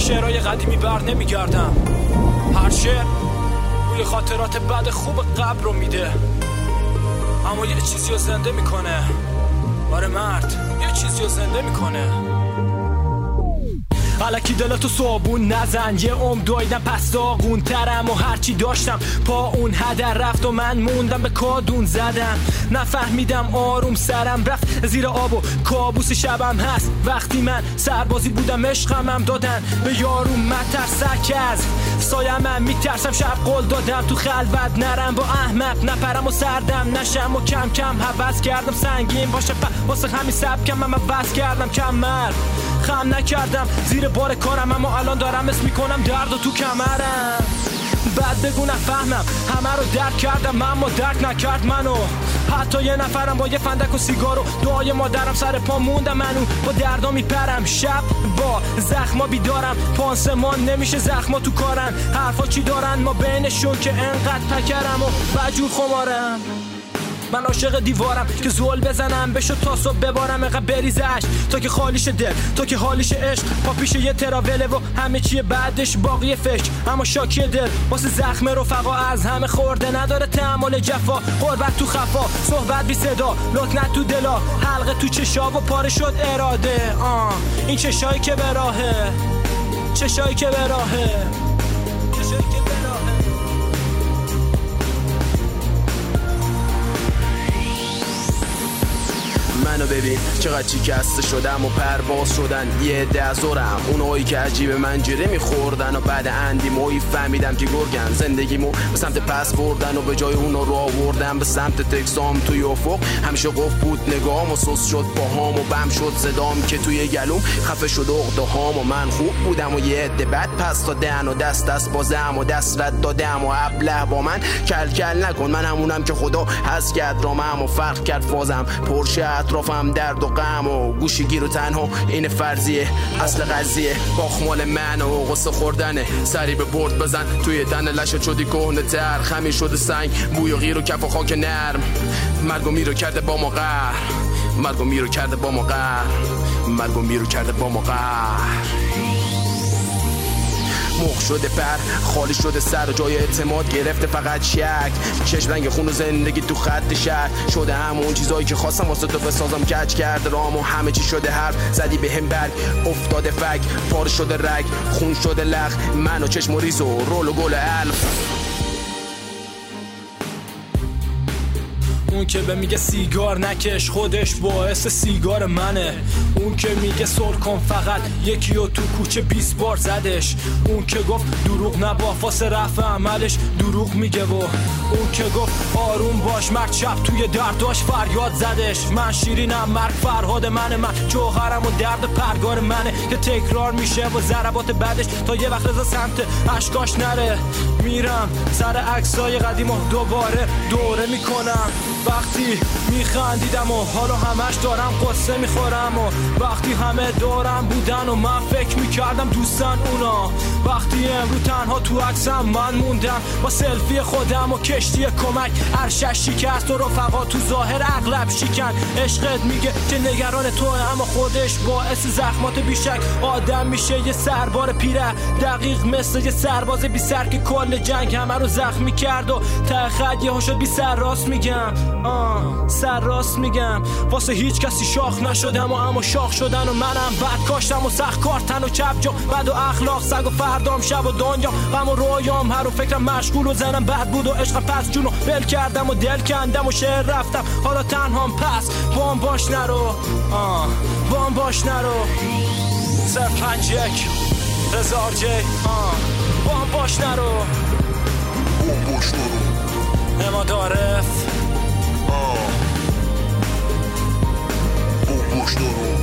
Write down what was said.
شعرهای قدیمی بر نمیگردم. هر شعر روی خاطرات بد خوب قبل رو میده، اما یه چیزی رو زنده میکنه. آره مرد، یه چیزی رو زنده میکنه. الکی دلتو صابون نزن، یه عمر دویدم پس داغون ترم و هرچی داشتم پا اون هدر رفت و من موندم به کادون زدم. نفهمیدم آروم سرم رفت زیر آب و کابوس شبم هست. وقتی من سربازی بودم عشقمم دادن به یارو، من ترسک از سایمم میترسم. شب قول دادم تو خلوت نرم با احمق، نپرم و سردم نشم و کم کم حوض کردم سنگین باشه واسه همین سبکم من عوض کردم. کمر خم نکردم زیر بار کارم، اما الان دارم اسم میکنم درد و تو کمرم. بعد بگو نفهمم همه رو درک کردم، اما درک نکرد منو. حتی یه نفرم با یه فندک و سیگار و دعای مادرم سر پا موندم. منو با دردا میپرم، شب با زخما بیدارم. پانسمان نمیشه زخما تو کارن، حرفا چی دارن ما بینشون که انقدر پکرم و بجور خمارم. من عاشق دیوارم که زول بزنم بشو تا صبح ببارم، اینقدر بریزش تا که خالیش دل، تا که حالیش عشق. پا پیش یه تراوله و همه چیه بعدش باقی فکر، اما شاکی دل واسه زخم رفقا از همه خورده. نداره تحمل جفا، غربت تو خفا، صحبت بی صدا، لکنت تو دلا، حلقه تو چشا و پاره شد اراده. این چشایی که به راهه، چشایی که به راهه، چشایی که به راهه. منو ببین چقدر شکسته شدم و پرواز شدن یه دزورم، اونایی که عجیب منجره میخوردن و بعد اندی موی فهمیدم که گرگن. زندگیمو به سمت پس بردن و به جای اونا رو آوردم به سمت تکسام. توی افق همیشه قف بود نگام و سوس شد باهام و بم شد صدام که توی گلوم خفه شد عقده هام. و من خوب بودم و یه عده بد پس دادن و دست بازم و دست رد دادم و ابله با من کل کل نکن. من همونم که خدا هست کرد رامم و فرق کرد فازم پرشه اطرافم درد و غم و گوشی گیر و تنها این فرضیه. اصل قضیه باخمال من و غصه خوردنه، سری به برد بزن توی تن لشت شدی کهنه تر. خمی شده سنگ بوی و غیر و کف و خاک نرم، مرگ و میرو کرده با ما قهر، مرگ و میرو کرده با ما قهر، مرگ و میرو کرده با ما قهر. مخ شده پر خالی شده سر و جای اعتماد گرفته فقط شک. چشم رنگ خون و زندگی تو خط شهر شده همون چیزایی که خواستم واسه تو بسازم. کج کرده رام و همه چی شده حرف زدی به هم برگ، افتاده فک پار شده رگ، خون شده لخ من و چشم و ریز و رول و گل الف. اون که به میگه سیگار نکش خودش باعث سیگار منه. اون که میگه سر کن فقط یکی و تو کوچه 20 بار زدش. اون که گفت دروغ نبا واسه رفع عملش دروغ میگه. و اون که گفت آروم باش مرد شب توی درداش فریاد زدش. من شیرینم مرگ فرهاد منه، من جوهرم و درد پرگار منه که تکرار میشه و ضربات بعدش تا یه وقت رضا سمت اشکاش نره. میرم سر عکسای قدیم و دوباره دوره میکنم. وقتی میخندیدم و حالا همش دارم قصه میخورم و وقتی همه دورم بودن و من فکر میکردم دوستن اونا. وقتی امرو تنها تو عکسم من موندم با سلفی خودم و کشتی کمک عرشش شکست و رفقا تو ظاهر اغلب شکن. عشقت میگه که نگران توه اما خودش باعث زخمات بیشک. آدم میشه یه سربار پیره دقیق مثل یه سرباز بی سر که کل جنگ همه رو زخمی کرد و ته خط یهو شد بی سر. راست میگم سر راست میگم واسه هیچ کسی شاخ نشدم و اما شاخ شدن و منم بعد کاشتم و سخت کارتن و چپ جا بد و اخلاق سگ و فردام شب و دنیا غم و رویام هر و فکرم مشغول و زنم بد بود و عشق پس جونو بل کردم و دل کندم و شعر رفتم حالا تنهام پس بام باش نرو بام باش نرو 051 رزار جی بام باش نرو بام باش نرو اماد عارف بام باش نرو